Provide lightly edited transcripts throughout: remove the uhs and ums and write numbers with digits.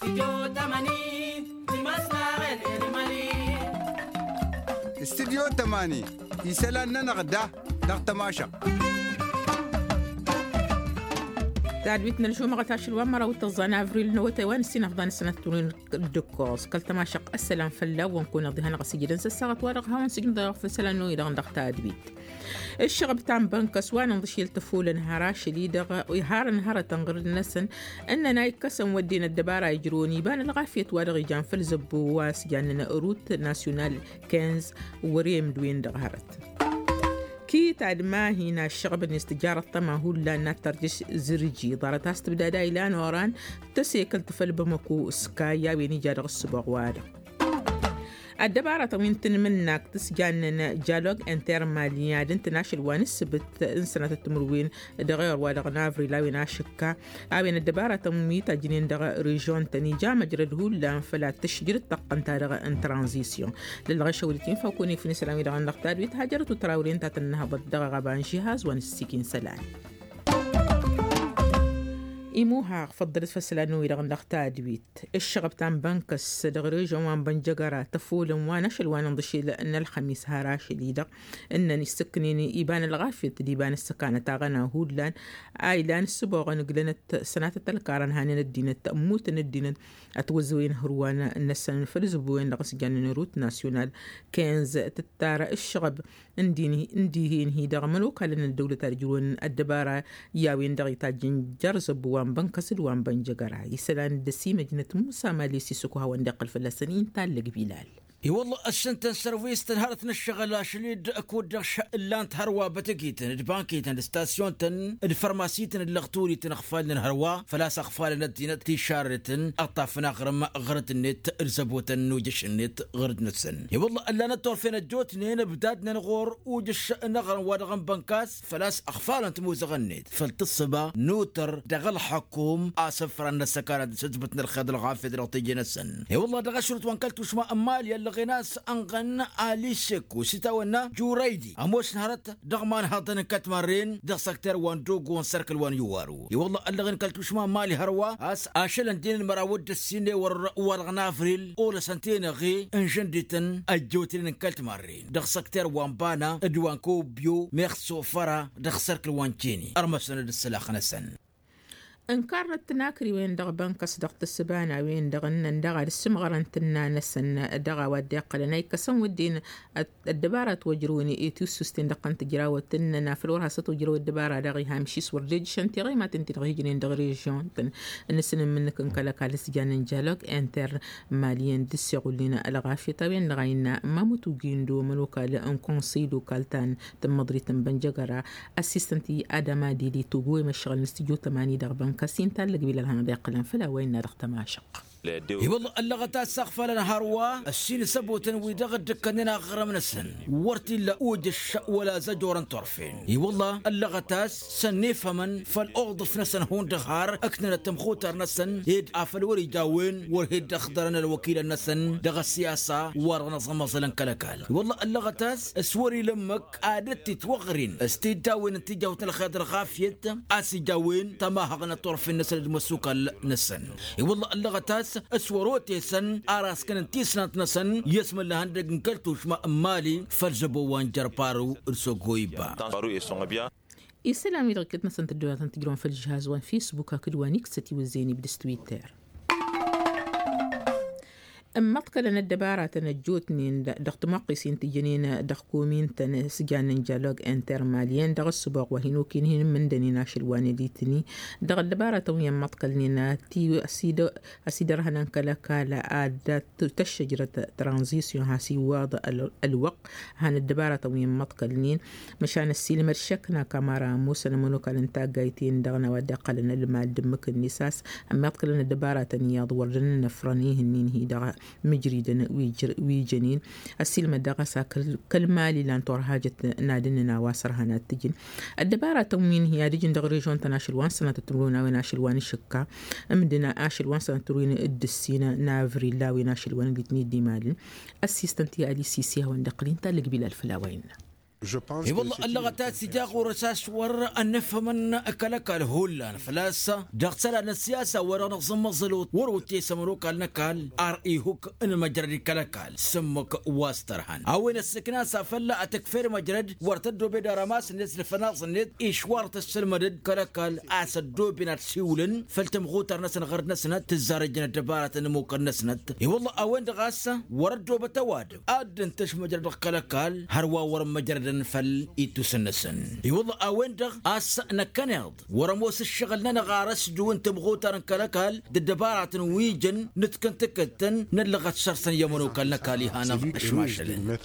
استديو 8 يسألنا نغدا ضغط ماشا تعدويتنا لشو مغتاش الوامرة وتظانا أفريل نو تايوان السنة فضان السنة تولين الدكوز كلتا ما شق السلام فلا ونكون ضيهنا غسي جدا سساغت وارغها ونسجن ضيغ في السلام إلى غندق تادويت الشغب تاع بنك سوان نضشي التفول نهارا شليدغ ويهار نهارا تنغر النسن أننا يكسن ودينا الدبارة يجروني بان الغافية وارغي جان في الزبو واسجاننا روت ناسيونال 15 وريم دوين دغهرت كي تعد ما هنا الشغب الاستجارة طمع هو لأنها ترجش زرجي ضارت استبدأ دايلان وران تسيكل تفل بمكو سكايا ويني جارغ السبع وارغ الدبارة طوين تنمناك تسجان جالوج انتر ماليا دنتناشل وانسبت انسنة التمروين دغير والغ نافري لاوي ناشكا اوين الدبارة تمومي تاجنين دغ ريجون تاني جامع جردهو لان فلا تشجر التقن تارغ ان ترانزيسيون للغشة ولتين فوكوني في نسلامي دغ النقطار بيتهاجرت وتراورين تاتنها بالدغ غبان جهاز وانسيكين سلام إيموها فضلت فسلانو إلى غندقتا دويت الشغب تام بنكس دغري جوان بنجقرا تفول وانش الوان نضشي لأن الخميس هاراش ليدا إنني سكنيني إبان الغافية ديبان السكانة تاغنا هودلان آيلان السبوغ نقلنت سنة التلكارن هانين الدين التأموت الدين أتوزوين هروانا النسان فرزبوين لغس جان روت ناسيونال 15 تتارا الشغب انديهين هي دغملوكا لأن الدولة ترجون الدبارة ياوين دغي تاجين جرزبوان بنكسر وان بنجقرا يسلان الدسي مدينة موسى ماليسي سكوها واندقل فلسنين تالق بلال اي والله السنتن سيرفيس تنهارتنا الشغل شليد اكود اللان تهروا بتكيتن البانكيتن الستاسيونتن الفارماسيتن اللغتوري تنخفالن هروا فلاس اخفال ندينت تيشارتن اطافنا غرم غرت النت ارزبوتن وجش النت غرد نتسن اي والله الا نتور فين الجوت نين بدادنا نغور وجش نغرم ودغم بنكاس فلاس اخفال تموز غنيت فلتصبا نوتر دغل حكوم اسفر ان السكانه سجبتنا الخد الغافي دلوتي نسن اي والله دغشرت وانكلت وشما امال غناس أنغن آلي سيكو ستاونا جوريدي أموش نهارت دغمان هاتن كتمارين دغ سكتر وان دوغ وان سركل وان يوارو والله اللغن كالتوشما مالي هروا أس آشلن دين المراود السيني ورغنافريل أولا سنتين غي انجندتن أجوتين كالتمارين دغ سكتر وان بانا ادوان كوبيو ميخسو فرا دغ سركل وان تشيني أرمسنا للسلاخ نسن انكارت ناكري وين دغ بنكس دغ السبانة وين دغن دغ السمغرن تنا نسن دغ ودق لنا كسن ودين الدبارة وجروني ايتوسستين دقن تجراوة تننا فلورها ستو جرو الدبارة دغي هامشي سوردج شنتي غي ما تنتي دغي جنين دغ ريجون تن النسن منك انكالك على سجان جالوك انتر ماليين دسيغو لنا الغافية طبيعين لغاينا ما متوجين دو ملوكا لأن كونسيدو كالتان تمضري تنبنجغرا اسيستنتي ادما ديلي توغوي مشغل نستيجو 8 دغ بنك كسين تلق بلا الهنا بيقلن فلا وين نرخت ما شق والله اللغة السقف لنا هروا السين سبوتن ويدغد دكننا غرم نسن ورتي لا اوجش ولا زجورا طرفين والله اللغة سنفهمن فالأغض في نسن هون دغار اكننا تمخوتر نسن هيد افل وري جاوين ورهيد اخضرنا الوكيل النسن دغ السياسة ورنظم مثلا كلكال والله اللغة اسوري لمك عادتي توغرين استيداوين انتي جاوتنا الخيط غافيت اسي جاوين تماهغنا طرف النسن المسوكة النسن والله اللغة اسوروتي سن اراس كان تيسنات نسن يسم الله عندك نكلتوش ما مالي فرجبو وان جربارو ارسوغويبا السلام عليكم مثلا تدوها تنتجرون في الجهاز وان فيسبوك كدوانيك ستي وزيني بدستويتر مطكلنا الدبارة تنجوتني دخت مقيسين تجنين دخكومين تنسجان جالوج انتر ماليين دغ السباق وهنوكين هن من دني ناشل وانيديتني دغ الدبارة تويا مطكلنا تي اسيدر هنان كلا عادة تشجرة ترانزيسيون هاسي واضع الوق هان الدبارة تويا مطكلنين مشان السيلمر شكنا كامارا موسى نمونوكا لنتاقايتين دغنا ودقلنا المال دمك النساس اما مطكلنا الدبارة تنياض ورجلنا نفرانيه النين هي دغ مجريدن ويجنين السلمة دغسا كالمالي لان تور حاجة نادننا واسرها ناتجين الدبارة تومين هي ريجن دغريجون تناشل وان سنة ترونا وناشل وان الشكا امدنا اشل وان سنة تروين الدسينا نافري لا وناشل وان بيتني دي مالين اسيستنتي الي سيسي وان دقلين تالق بلا الفلاوين اي والله اللغتات سجاق ورساس ور ان نفهم كلك الهولان فلاسه دغسلا السياسه ورا نظم مظلوت وروتي سمروك النكال ار اي هوك ان مجرد كلكال سمك واسترهن او ان السكنه سافلا اتكفير مجرد ورتدو بدرماس نزل فناص الند ايشوار تسلمدد كلكال اسدو بنات سيولن فلتمغوتر نسن غير نسنت تزارجنا دباره نموك نسنت اي والله اوين دغاسه وردو بتواد ادن تش مجرد كلكال هروا ور مجرد فل يتسنسن يوضع اوين دغ اس نكنيض ورموس الشغل نغارس دون تبغوتر كلكال دبارات ويجن نتكن تكتن نلغت شرسن يمنو كلكالي هانا اشماشل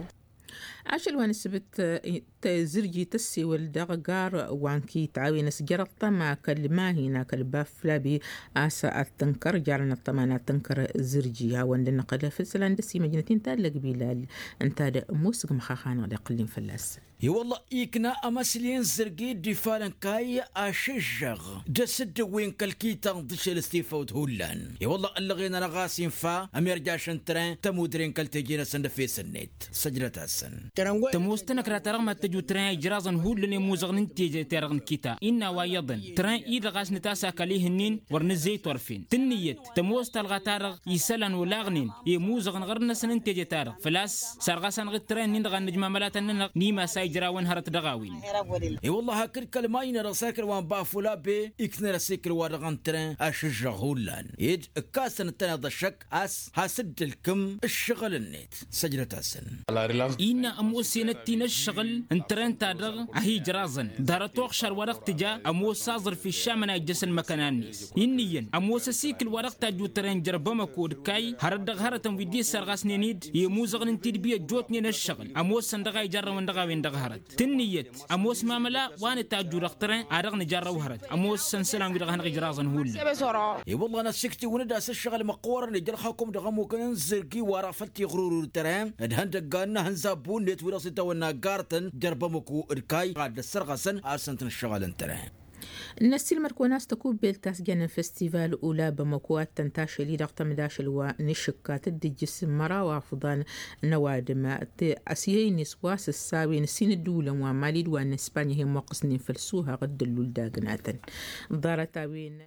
عشل وان سبت تزرجي تسي والدغار وانكي تعاوين سجرطة ما كلمة هنا كالبافلا بي آسا التنكر جعلنا الطمانة تنكر زرجي هاوان لنقل في السلان دسي مجنتين تالق بلال انتاد موسق مخاخان غدا قلين فلاس يا والله إيكنا أمسلين زرقي دفالن كاي أشجغ جسد وين كالكيتا ضش الاستيفاوت هولان يا والله اللغينا نغاسين فا أمير جاشن ترين تمودرين كالتجينا سند في سنيت سجلة السن تموستنك راترغم تجو ترين جرازن هولن موزغن تيجي ترغن كيتا إنا وايضن ترين إذا غاس نتاسا كاليه النين ورنزيت ورفين تنيت تموست الغتارغ يسلن ولاغنين يموزغن غرنا سنين تيجي تارغ فلاس سارغاسن غد ترين نندغن نجمع ملاتن نيما ساي جراون هرت دغاوين اي والله هاكر كلماين رساكر وان بافولا بي اكنر سيكر ورغن ترين اشجع هولان يج كاسن تنض الشك اس هاسد الكم الشغل النت سجلة السن إنا أموسينتين الشغل انترين تادغ أهي جرازن دارتوخ شار ورق تجا أموس صازر في الشام ناجسن مكانانيس إنيين أموس سيك الورق تاجو ترين جربما كود كاي هردغ هرتم ويدي سرغاس نينيد يموزغن انتدبيا جوتنين الشغل أموس سندغا يجرى وندغاوين دغهرت تنيت أموس ماملا وان تاجو رقترين عرغ نجرى وهرت أموس سنسلام ودغهن جرازن هول اي والله انا سكتي ونداس الشغل مقورا نجرخاكم دغمو كان زرقي ورا فتي غرور ترام دهن دغانا هنزابون نت وراسي تونا غارتن جربمكو اركاي قاد السرغسن اسنتن الشغل انترام الناس المركوناس تكون بيلتاس جانا فستيفال أولى بمكوات تنتاشي لي رغم مداشل ونشكات الدجس مرا وافضان نوادم أسيين نسواس الساوين سين الدولة وماليد وان إسبانيا هم وقصنين فلسوها غد اللولداغناتا دارتاوين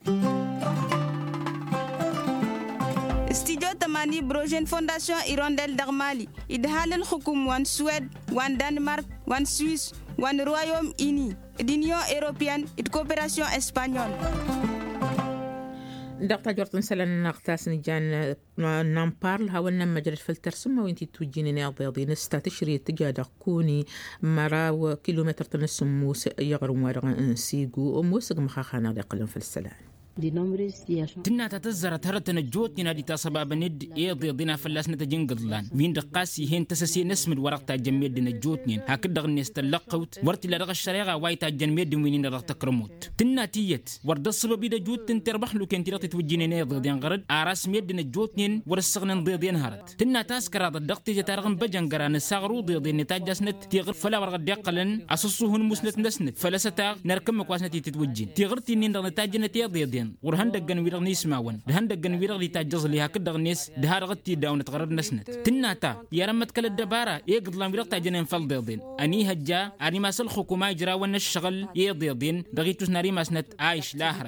استديو تماني بروجين فونداسيون إيروندل دغمالي إدهال الحكوم وان سويد وان دنمارك وان سويس وان رويوم إني دينيو إيروبيان إدكوبراسيون إسبانيول دقتا جورتن سلان نغتاس نجان نامبارل هاونا مجرد فلتر سما وينتي توجيني ناضي نستا تشري تجا كوني مراو كيلومتر تنسموس يغرم ورغن سيقو وموسق مخاخانا دقلن في السلان تنا تتزر تهرتنا جوتنا دي تاسباب ند يضي دينا فلاسنا تجنقضلان وين دقاسي هين تسسي نسمد ورقتا جميد دينا جوتنين هكذا غنيست اللقوت ورتي لرغ الشريغة وايتا جنميد وينين رغ تكرموت تنا تيت وردصلو بيدا جوتن تربح لو كنتي رغتي توجيني نيضي دين غرد آراس ميد دينا جوتنين ورسغن ضي دين هرت تنا تاسكرا ضدقتي جتارغن بجنقرا نساغرو ضي دين نتاجسنت تيغر فلا ورغ ديقلن أسسوهن مسنت نسنت فلستا نركم كواسنتي تتوجين تيغرتي نين رغ نتاجنت يضي دين ورهندق جنوير غنيس ماون دهندق جنوير غلي تاجز ليها كده غنيس دهار غتي داون تقرب نسنت تناتا يا رمت كل الدبارة يقض لام ويرق تاجنين فالضيضين أني هجا أني ما سل حكومة يجرا ون الشغل يضيضين دغيتوس ناري ما سنت عايش لاهرة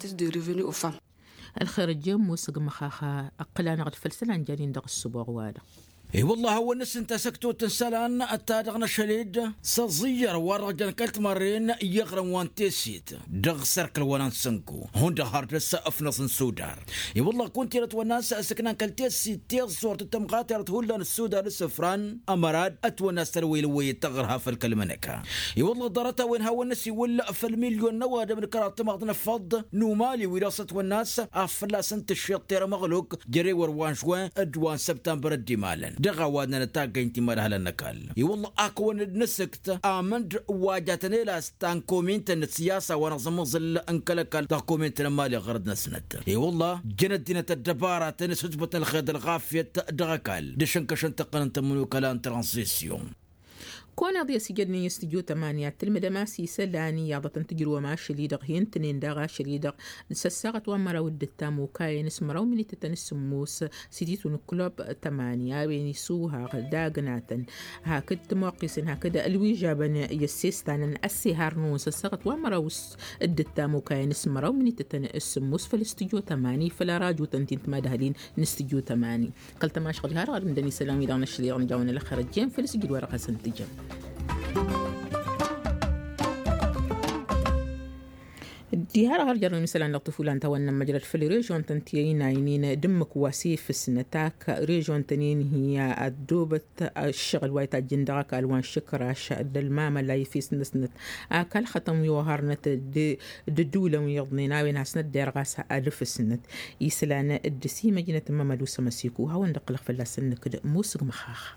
الخارج موسق مخاخا أقلان غد فلسلان جانين دغ السبوع وادا اي والله هو الناس انت سكتو تنسالان التادغنا شليد صزير ورجن كلت مرين يغرم وان تيسيت دغ سركل ونان سنكو هون دهار لسا افنص سودار اي والله كنت رت وناس سكنان كلتيسي تيغ صورت التمغات رت هولان السودار السفران امراد اتوناس ترويل وي تغرها في الكلمنكا اي والله ضرتها وين هو الناس يولى في المليون نواد من كرات مغدنا فض نومالي وراثه والناس افلا سنت الشيطير مغلوق جري وروان شوان ادوان سبتمبر الدمالن دغوادنا نتاقى انتي مرحلة النكال والله اكوان نسكت امند واجاتني لاستان كومنت السياسة ونظم ظل انكلكال دا كومنت المالي غرد نسنت والله جند دينة الدبارة تنسجبت الخيط الغافية دغكال دشنكشن تقنن تمنو كلام ترانسيسيون كون ضي سجدني يستجو 8 المدماسي سلاني ياضة تجروا مع شليدق هين تنين داغا شليدق سساقت ومرا ودتامو كاين اسمرو من تتنسموس سيديتو نكلوب 8 بيني سوها داغناتن هاكد موقسن هكذا الويجابن يسيستان أسي هارنون سساقت ومرا ودتامو كاين اسمرو من تتنسموس فالاستجو 8 فلا راجو تنتين تمادهلين نستجو 8 قلت ما شغل هار غير سلامي داون الشليغ نجاونا لخرجين فلسجل ورقة سنتجم ديار هرجر مثلا لطفولان تونا مجرد في الريجون تنتين عينين دمك واسيف في السنتاك ريجون تنين هي الدوبة الشغل وايتا جندراك الوان شكراش الماما لا في سنت اكل ختم يوهرنت الدولة ويضنينا وين حسنت دير غاسها الف السنت يسلانا الدسي مجنة ماما لوسا مسيكوها وندقلق في اللسن كده موسق مخاخ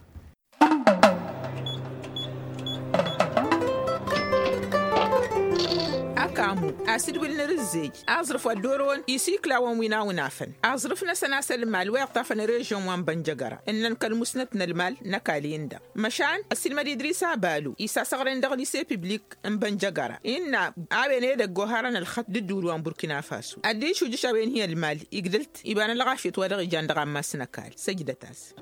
كامو أسد والنرزيج أظرف الدورون يسيكلا وينا ونافن أظرفنا سناسل المال ويقطفن ريجون وان بنجقرة إنن كالمسنتنا المال نكالين دا مشان السلمة إدريسا بالو إسا صغرين دغلي سي بيبليك ان بنجقرة إنا عابين إيدا قوهارنا الخط ددول وان بوركينا فاسو أديشو جشابين هي المال إقدلت إبانا لغاشيت ودغي جاندغا ما سنكال سجدتاس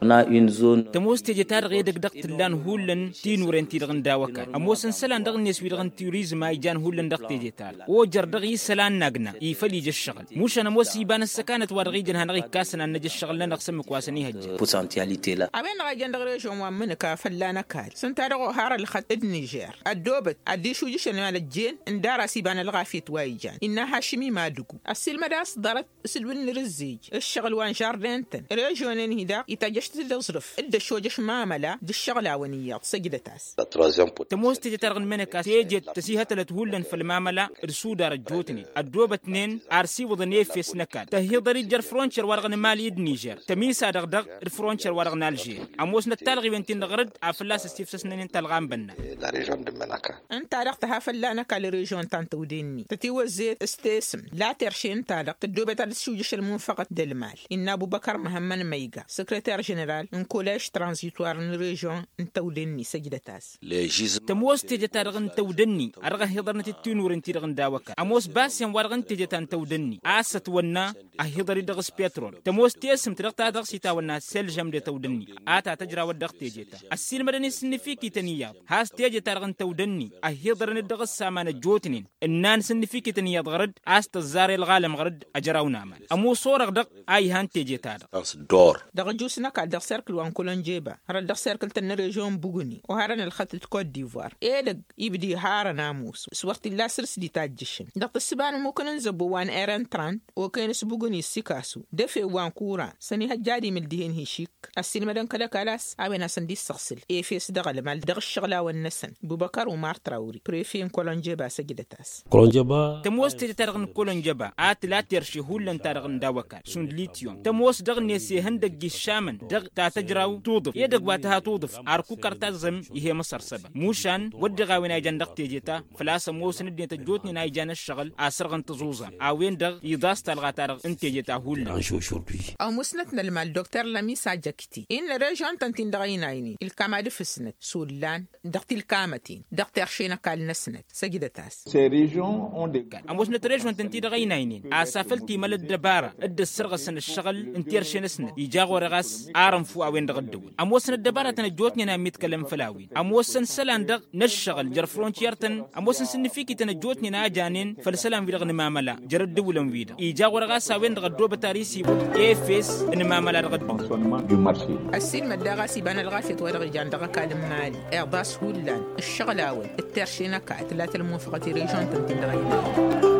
تموس تجتار غيدك دقت اللان هولن تينورين تيرغن داوكا أموسن سلان دغن نسوي دغن تيوريزم ايجان هولن دقت تجتار وجردغي سلان ناقنا يفلي الشغل مش انا موسي بان السكانت ورغي جن هنغي كاسنا نجي الشغل لنا نقسم كواسني هج بوتنسياليتي لا ابين غا جندغ ريجون ومنك فلانا كال سنتارغو هار الخط النيجر الدوبت اديشو جيشن مال الجين اندارا سيبان الغافيت وايجان انها هاشمي ما دغو السلمداس ضرت سلبن رزيج الشغل وان جاردنتن ريجونين هدا يتجشت الظرف الدشوجش ماملا دي الشغل ونيات سجدتاس تموس تجترغن منك تيجت تسيهتلت هولن في الماملا رسودار الجوتني الدوبة 2 ارسي وضنيه في سنكال تهيضري جر فرونشر ورغن مالي النيجر تميسا دغدغ الفرونشر ورغن الجير اموسنا التالغي بنتين دغرد افلاس ستيف سنين تلغان بنا لا ريجون دي مناكا انت رختها فلانا كالريجون تانتوديني تتيوزيت استيسم لا ترشين تالق الدوبة تالسوجش المنفقة دالمال ان ابو بكر مهمن ميغا سكرتير جنرال ان كولاج ترانزيتوار ريجون انتوديني سجدتاس تموس تجتارغن تودني ارغه هضرنت التنور انتي دغن داوكا اموس باسيان ورغن تجتان تودني اسات ونا اهضري دغس بترول تموس تيسم ترقتا دغسيتا ونا سلجم دي تودني اتا تجرا ودغ تجتا السيل مدني سنفيكي تنيا هاس تجتا رغن تودني اهضرن دغس سامان جوتنين النان سنفيكي تنيا غرد است الزاري الغالم غرد اجراونا مال اموس صورغ دغ اي هان تجتا دور دغ جوسنا كا دغ سيركل وان كولون جيبا هر دغ سيركل تن ريجون بوغني وهرن الخط كوت ديفوار ايدغ يبدي هار ناموس سورت الله سرس دي تاجشن دغ السبان ممكن نزبو وان ايران تران وكاين سبوغني سيكاسو دفي وان كورا سني هجادي من دهين هيشيك السين مدن كلا كلاس اوينا سندي السخسل فيس دغ المال دغ الشغلا والنسن بوبكر ومار تراوري بريفين كولونجيبا سجدتاس كولونجيبا تموس تترغن كولونجيبا ات لا ترشي هولن ترغن داوكا سون ليتيوم تموس دغ نيسي هندق الشامن دغ تاتجراو توضف يدغ واتها توضف اركو كرتازم هي مصر سبا موشان ودغا وين جندق تيجيتا فلاس موس ندي تجوتني نايجان الشغل اسرغن تزوزا اوين دغ يداس تلغاتار انتيجيتا هولن او مسنتنا المال دكتور لامي ساجكتي ان ريجون تنتين دغينايني الكاماد فسنت سولان دغتي الكامتين دغتي رشينا كال نسنت سجدتاس سي ريجون اون دي اموسنا ريجون تنتي دغينايني اسافلتي مال الدباره اد السرغسن الشغل انتي رشينا سنت يجاغو رغاس ارم فو اوين دغ الدول اموسنا الدباره تنجوتني انا ميتكلم فلاوين اموسن سلان دغ نشغل جر فرونتيرتن اموسن سنفيكي تنجوتني نا جانين فالسلام في دغ ماملا جر الدول ويدا يجاغو رغاس اوين دغ الدوبه تاريسي فيس ان ماملا دغ السين مدغاسي بان الغافيت ودغ جاندغ كالم مالي ايرباس هولان الشغلاوي الترشينا كات لا المنفقه ريجون تنتين دغ